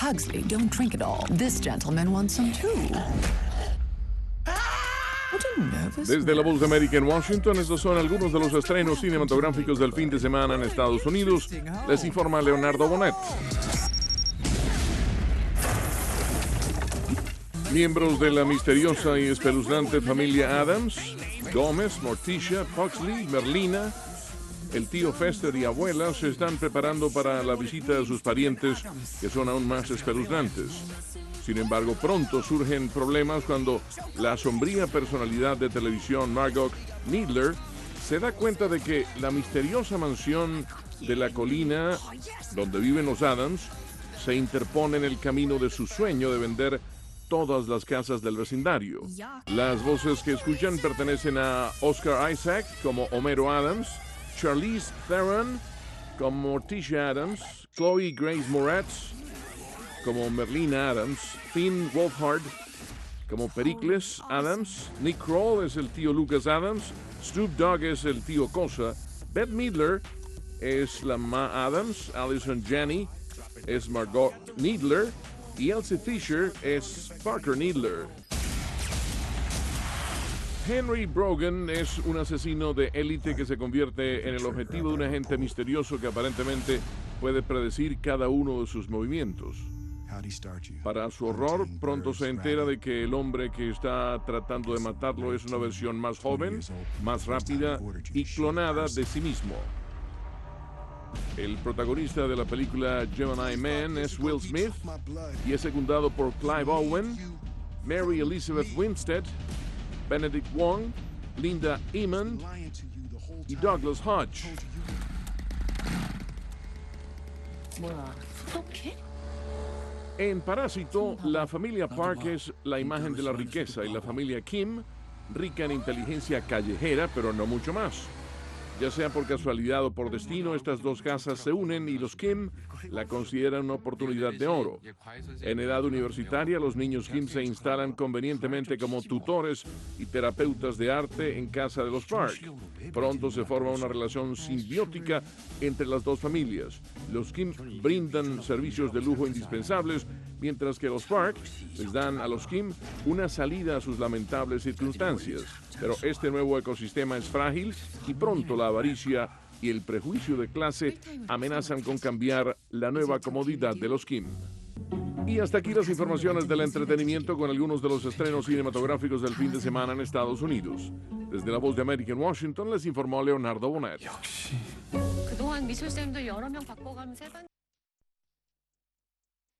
Pugsley, don't drink it all. This gentleman wants some too. What a nervous Desde la Voz de América en Washington, estos son algunos de los estrenos cinematográficos del fin de semana en Estados Unidos. Les informa Leonardo Bonet. Miembros de la misteriosa y espeluznante familia Addams, Gómez, Morticia, Pugsley, Merlina, el tío Fester y abuela se están preparando para la visita de sus parientes, que son aún más espeluznantes. Sin embargo, pronto surgen problemas cuando la sombría personalidad de televisión Margot Needler se da cuenta de que la misteriosa mansión de la colina donde viven los Addams se interpone en el camino de su sueño de vender todas las casas del vecindario. Las voces que escuchan pertenecen a Oscar Isaac como Homero Adams, Charlize Theron como Morticia Adams, Chloe Grace Moretz como Merlina Adams, Finn Wolfhard como Pericles Adams, Nick Kroll es el tío Lucas Adams, Snoop Dogg es el tío Cosa, Bette Midler es la Ma Adams, Allison Janney es Margot Needler y Elsie Fisher es Parker Needler. Henry Brogan es un asesino de élite que se convierte en el objetivo de un agente misterioso que aparentemente puede predecir cada uno de sus movimientos. Para su horror, pronto se entera de que el hombre que está tratando de matarlo es una versión más joven, más rápida y clonada de sí mismo. El protagonista de la película Gemini Man es Will Smith y es secundado por Clive Owen, Mary Elizabeth Winstead, Benedict Wong, Linda Eamon y Douglas Hodge. En Parásito, la familia Park es la imagen de la riqueza y la familia Kim, rica en inteligencia callejera, pero no mucho más. Ya sea por casualidad o por destino, estas dos casas se unen y los Kim la consideran una oportunidad de oro. En edad universitaria, los niños Kim se instalan convenientemente como tutores y terapeutas de arte en casa de los Park. Pronto se forma una relación simbiótica entre las dos familias. Los Kim brindan servicios de lujo indispensables, mientras que los Park les dan a los Kim una salida a sus lamentables circunstancias. Pero este nuevo ecosistema es frágil y pronto la avaricia y el prejuicio de clase amenazan con cambiar la nueva comodidad de los Kim. Y hasta aquí las informaciones del entretenimiento con algunos de los estrenos cinematográficos del fin de semana en Estados Unidos. Desde la Voz de América en Washington les informó Leonardo Bonet.